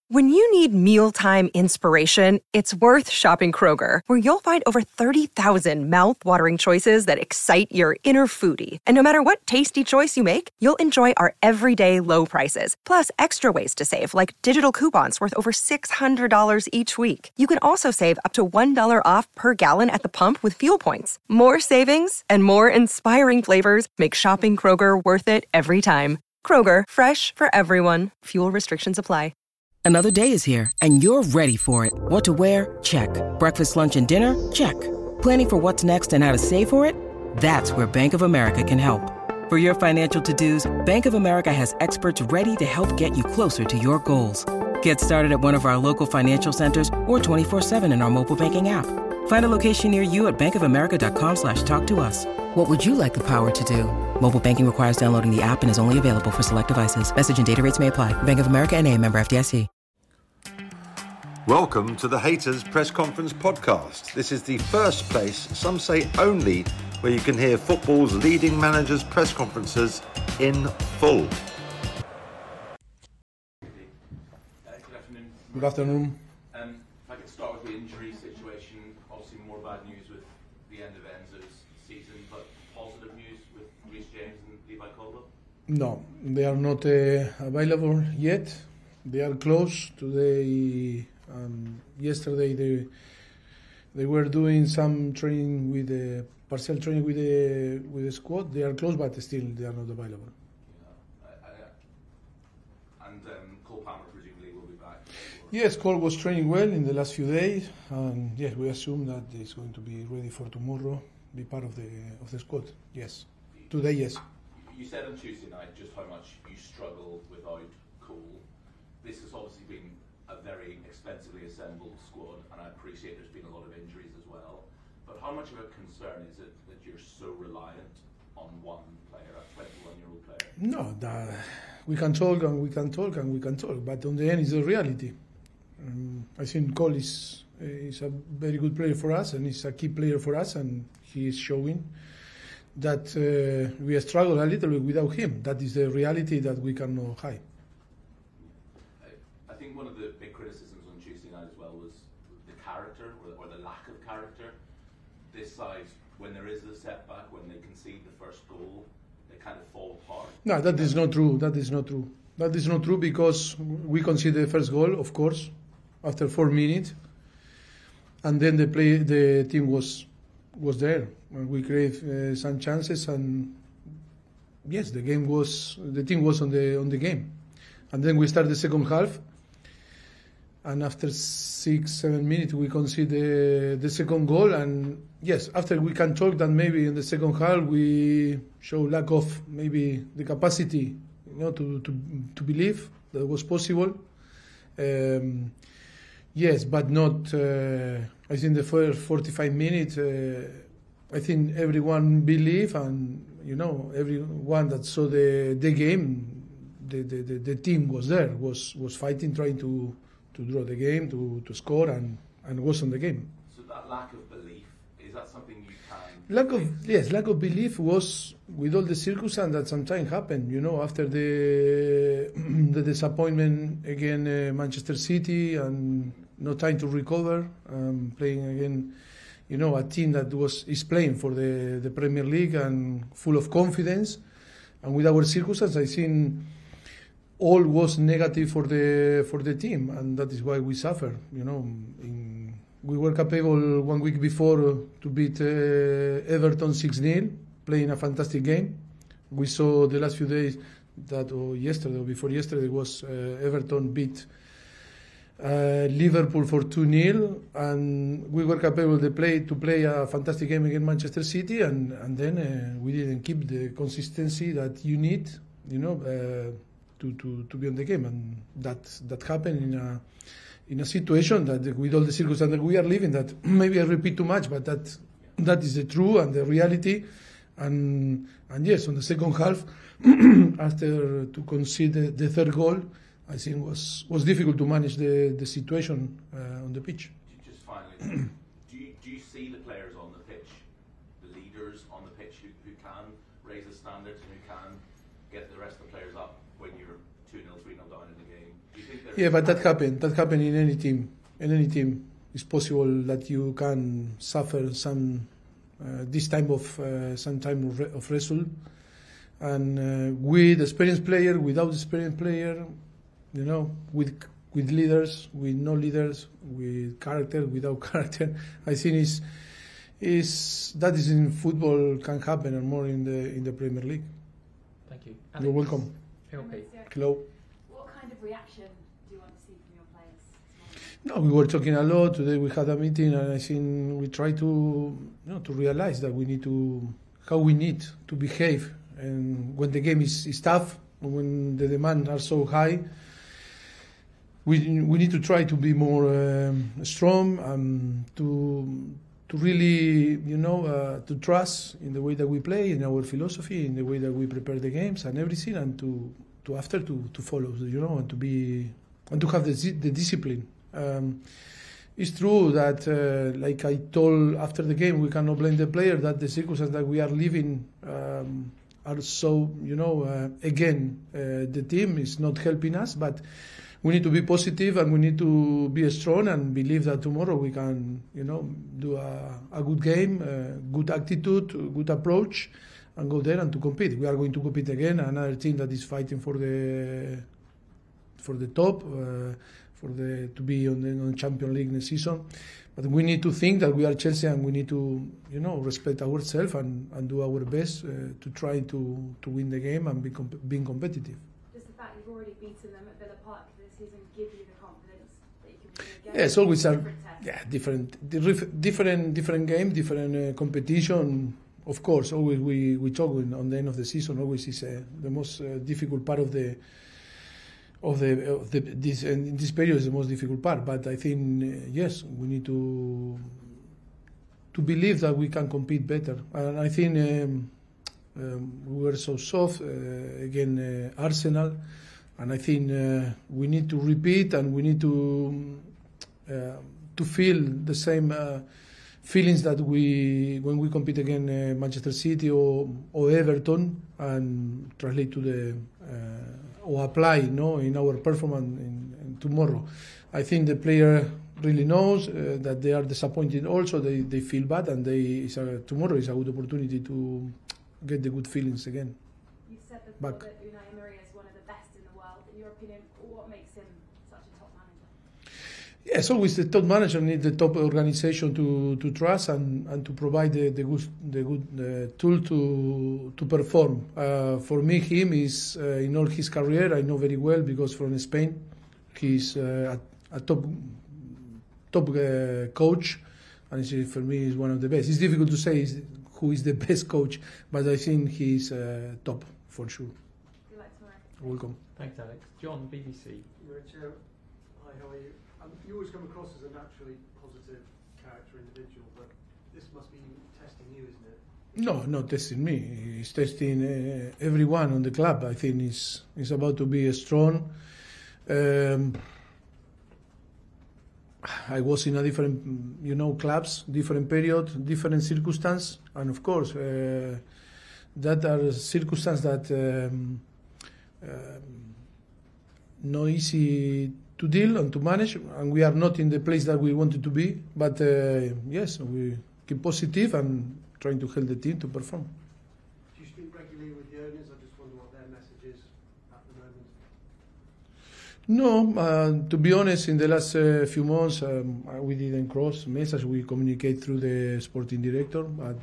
When you need mealtime inspiration, it's worth shopping Kroger, where you'll find over 30,000 mouth-watering choices that excite your inner foodie. And no matter what tasty choice you make, you'll enjoy our everyday low prices, plus extra ways to save, like digital coupons worth over $600 each week. You can also save up to $1 off per gallon at the pump with fuel points. More savings and more inspiring flavors make shopping Kroger worth it every time. Kroger, fresh for everyone. Fuel restrictions apply. Another day is here, and you're ready for it. What to wear? Check. Breakfast, lunch, and dinner? Check. Planning for what's next and how to save for it? That's where Bank of America can help. For your financial to-dos, Bank of America has experts ready to help get you closer to your goals. Get started at one of our local financial centers or 24/7 in our mobile banking app. Find a location near you at bankofamerica.com/talktous. What would you like the power to do? Mobile banking requires downloading the app and is only available for select devices. Message and data rates may apply. Bank of America N.A., member FDIC. Welcome to the Haters Press Conference podcast. This is the first place, some say only, where you can hear football's leading managers' press conferences in full. Good afternoon. If I could start with the injury situation, obviously more bad news with the end of Enzo's season, but positive news with Reece James and Levi Colwill? No, they are not available yet. They are close. Today, yesterday, they were doing some training with the partial training with the squad. They are close, but still they are not available. And Cole Palmer presumably will be back. Yes, Cole was training well in the last few days, and yes, we assume that he's going to be ready for tomorrow, be part of the squad. Yes, today, yes. You said on Tuesday night just how much you struggle without Cole. This has obviously been a very expensively assembled squad, and I appreciate there's been a lot of injuries as well. But how much of a concern is it that you're so reliant on one player, a 21-year-old player? No, we can talk and we can talk and we can talk, but on the end, it's a reality. I think Cole is a very good player for us, and he's a key player for us, and he is showing that we struggle a little bit without him. That is the reality that we cannot hide. I think one of the big criticisms on Tuesday night as well was the character or the lack of character. This side, when there is a setback, when they concede the first goal, they kind of fall apart. No, that is not true. That is not true. That is not true because we conceded the first goal, of course, after 4 minutes, and then the team was there. We created some chances, and yes, the team was on the game, and then we started the second half, and after 6-7 minutes we conceded the second goal, and yes, after we can talk that maybe in the second half we show lack of maybe the capacity, to believe that was possible. Yes, but not. I think the first 45 minutes. I think everyone believed, and everyone that saw the game, the team was there, was fighting, trying to draw the game, to score, and was on the game. So that lack of belief, is that something you can? Lack of belief was with all the circumstances that sometimes happen. After the disappointment against Manchester City and no time to recover, playing again, a team that is playing for the Premier League and full of confidence, and with our circumstances, I think all was negative for the team, and that is why we suffer. We were capable 1 week before to beat Everton 6-0, playing a fantastic game. We saw the last few days that, yesterday or before yesterday, was Everton beat Liverpool for 2-0, and we were capable to play a fantastic game against Manchester City, and then we didn't keep the consistency that you need, to be on the game, and that happened in a situation that with all the circumstances that we are living, that maybe I repeat too much, but that is the truth and the reality, and yes, on the second half, after to concede the third goal, I think was difficult to manage the situation on the pitch. Just finally, do you see the players on the pitch, the leaders on the pitch who can raise the standards and who can get the rest of the players up when you're 2-0, 3-0 down in the game? Do you think there Yeah, is but that happened in any team. In any team, it's possible that you can suffer some of result. And with experienced player, without experienced player, you know, with leaders, with no leaders, with character, without character, I think that is in football can happen, and more in the Premier League. Thank you. You're welcome. PLP. Hello. What kind of reaction do you want to see from your players? No, we were talking a lot today. We had a meeting, and I think we try to realize that we need to behave, and when the game is tough, when the demands are so high, we need to try to be more strong and to really, to trust in the way that we play, in our philosophy, in the way that we prepare the games and everything, and to follow, and to have the discipline. It's true that, like I told after the game, we cannot blame the player, that the circumstances that we are living are so, again, the team is not helping us, but we need to be positive, and we need to be strong and believe that tomorrow we can, do a good game, good attitude, good approach, and go there and to compete. We are going to compete again, another team that is fighting for the top, to be on the Champions League next season. But we need to think that we are Chelsea, and we need to, respect ourselves and do our best to try to win the game and being competitive. Does the fact you've already beaten them at Villa Park this season give you the confidence that you can win again? Yeah, it's always different game, different competition. Of course, always we talk on the end of the season. Always is the most difficult part of this period is the most difficult part. But I think yes, we need to believe that we can compete better. And I think we were so soft again, Arsenal, and I think we need to repeat, and we need to feel the same feelings that when we compete against Manchester City or Everton, and translate to or apply, in our performance in tomorrow. I think the player really knows that they are disappointed. Also, they feel bad, and tomorrow is a good opportunity to get the good feelings again. You said before that Unai Emery is one of the best in the world. In your opinion, what makes him such a top manager? Yes, always the top manager needs the top organization to trust and to provide the good tool to perform. For me, him is in all his career, I know very well, because from Spain, he's a top coach, and for me is one of the best. It's difficult to say who is the best coach, but I think he's top for sure. Good luck tomorrow. Welcome. Thanks, Alex. John, BBC. Richard, hi, how are you? You always come across as a naturally positive character individual, but this must be testing you, isn't it? No, not testing me. He's testing everyone on the club. I think he's about to be strong. I was in a different, clubs, different period, different circumstance, and of course, that are circumstances that not easy to deal and to manage, and we are not in the place that we wanted to be. But yes, we keep positive and trying to help the team to perform. Do you speak regularly with the owners? I just wonder what their message is at the moment. No, to be honest, in the last few months, we didn't cross message. We communicate through the sporting director, but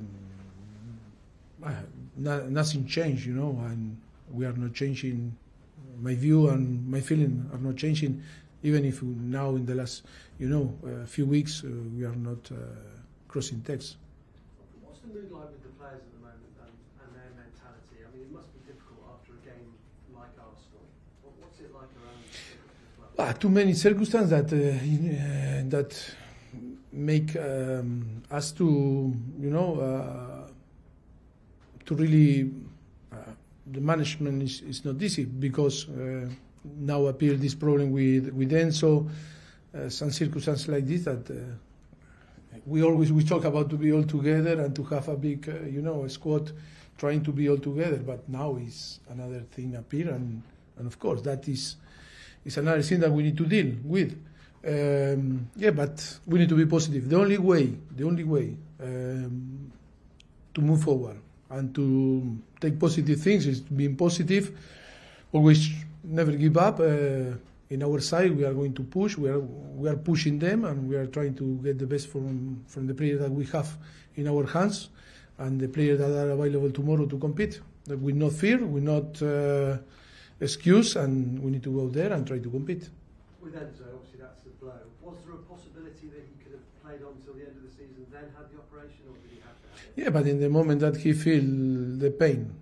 nothing changed, and we are not changing. My view and my feeling are not changing, even if now in the last, few weeks we are not crossing texts. What's the mood like with the players at the moment and their mentality? I mean, it must be difficult after a game like Arsenal. What's it like around as well? Too many circumstances that make us to to really. The management is not easy, because now appear this problem with Enzo, some circumstances like this that we talk about to be all together and to have a big squad trying to be all together, but now is another thing appear, and of course that is it's another thing that we need to deal with. But we need to be positive. The only way to move forward and to take positive things is being positive. Always never give up. In our side, we are going to push. We are pushing them, and we are trying to get the best from the players that we have in our hands, and the players that are available tomorrow to compete. With no fear, with not excuse, and we need to go there and try to compete. With Enzo, obviously that's the blow. Was there a possibility that he could have played on until the end of the season, then had the operation, or did he have to have it? Yeah, but in the moment that he feel the pain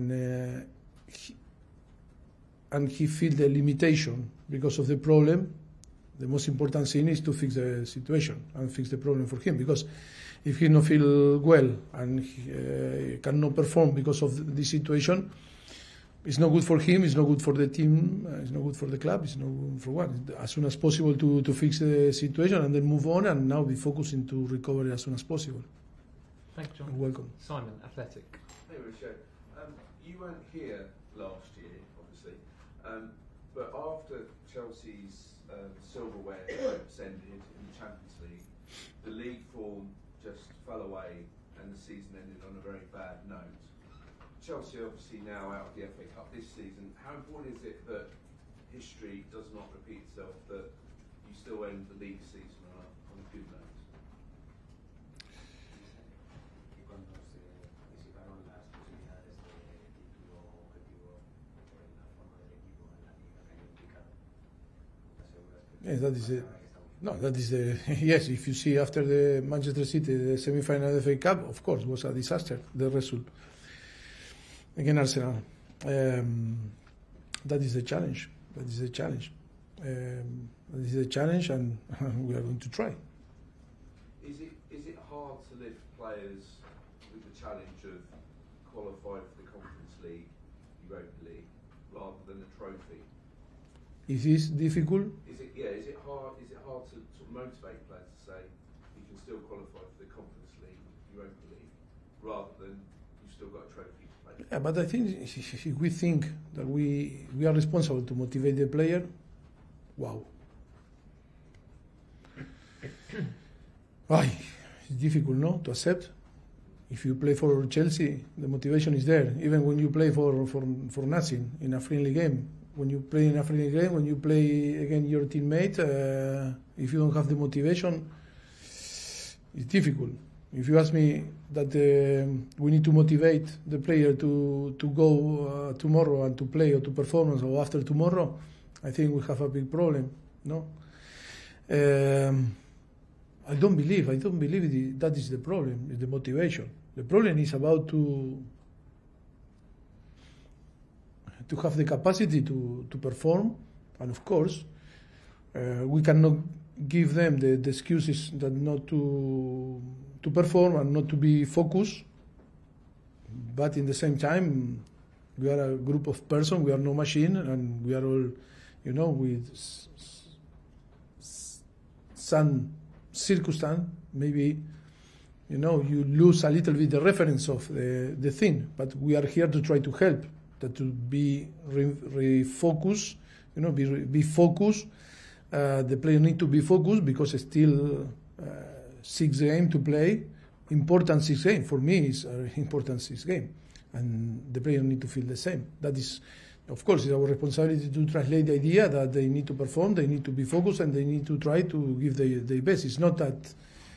and he feel the limitation because of the problem, the most important thing is to fix the situation and fix the problem for him. Because if he not feel well and he cannot perform because of the situation, it's not good for him, it's not good for the team, it's not good for the club, it's not good for what. As soon as possible to fix the situation and then move on, and now be focusing to recover as soon as possible. Thank you, John. You're welcome. Simon, Athletic. Hey, Rochelle. You weren't here last year, obviously, but after Chelsea's silverware hopes ended in the Champions League, the league form just fell away and the season ended on a very bad note. Chelsea obviously now out of the FA Cup this season. How important is it that history does not repeat itself, that you still end the league season on a good note? Yes, that is it. No, that is the yes. If you see after the Manchester City the semi-final of the FA Cup, of course, was a disaster. The result against Arsenal. That is the challenge. That is the challenge. That is the challenge, and we are going to try. Is it hard to lift players with the challenge of qualifying for the Conference League, Europa League, rather than a trophy? Is this difficult? Is it hard? Is it hard to sort of motivate players to say you can still qualify for the Conference League, Europa League, rather than you've still got a trophy to play? Yeah, but I think if we think that we are responsible to motivate the player, wow. It's difficult, no, to accept. If you play for Chelsea, the motivation is there. Even when you play for nothing in a friendly game. When you play in a friendly game, when you play against your teammate, if you don't have the motivation, it's difficult. If you ask me that we need to motivate the player to go tomorrow and to play or to performance or after tomorrow, I think we have a big problem. No, I don't believe that is the problem. Is the motivation. The problem is about to have the capacity to perform, and of course we cannot give them the excuses that not to perform and not to be focused, but in the same time we are a group of persons, we are no machine, and we are all, with some circumstance, maybe you lose a little bit the reference of the thing, but we are here to try to help, that to be refocused, be focused. The player need to be focused because it's still 6 games to play. Important 6 games for me is important 6 games, and the player need to feel the same. That is, of course, it's our responsibility to translate the idea that they need to perform, they need to be focused, and they need to try to give their best. It's not that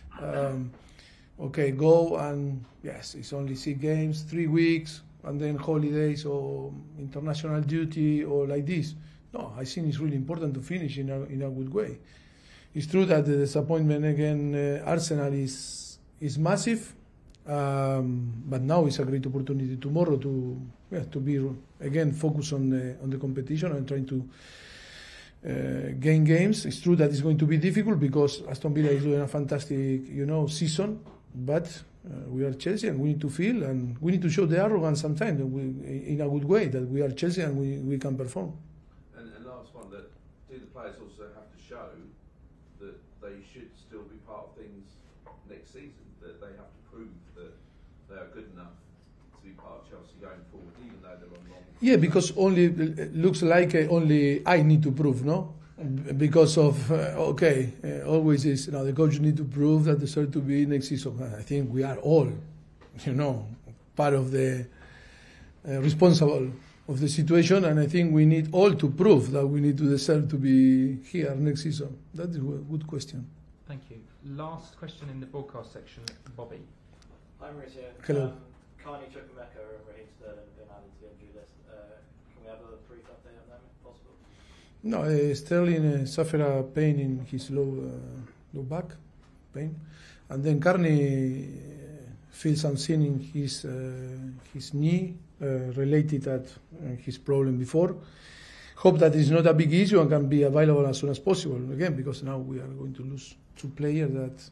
go and yes, it's only 6 games, 3 weeks. And then holidays or international duty or like this. No, I think it's really important to finish in a good way. It's true that the disappointment against Arsenal is massive, but now it's a great opportunity tomorrow to be again focused on the competition and trying to gain games. It's true that it's going to be difficult because Aston Villa is doing a fantastic season, but we are Chelsea, and we need to feel, and we need to show the arrogance sometimes in a good way that we are Chelsea and we can perform. And last one, that do the players also have to show that they should still be part of things next season, that they have to prove that they are good enough to be part of Chelsea going forward, even though they're on long? Yeah, because only looks like only I need to prove, no? Because of always is the coach need to prove that deserve to be next season. I think we are all, part of the responsible of the situation, and I think we need all to prove that we need to deserve to be here next season. That is a good question. Thank you. Last question in the broadcast section, Bobby. Hi Mauricio. Hello. Carney, Chukwuemeka and Raheem Sterling have been added to the injury list. Can we have a brief update on them if possible? No, Sterling suffered a pain in his low back pain, and then Carney feels something in his knee related to his problem before. Hope that it's not a big issue and can be available as soon as possible again, because now we are going to lose two players that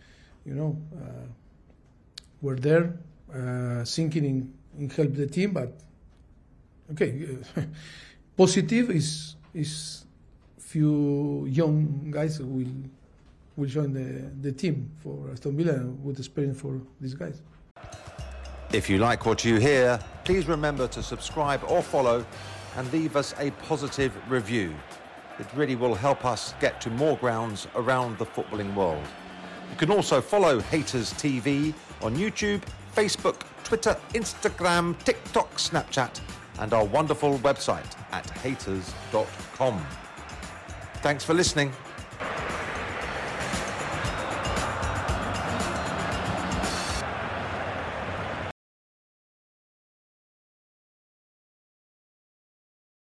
were there thinking in help the team, but positive is few young guys who will join the team for Aston Villa and with experience for these guys. If you like what you hear, please remember to subscribe or follow and leave us a positive review. It really will help us get to more grounds around the footballing world. You can also follow Haters TV on YouTube, Facebook, Twitter, Instagram, TikTok, Snapchat, and our wonderful website at haters.com. Thanks for listening.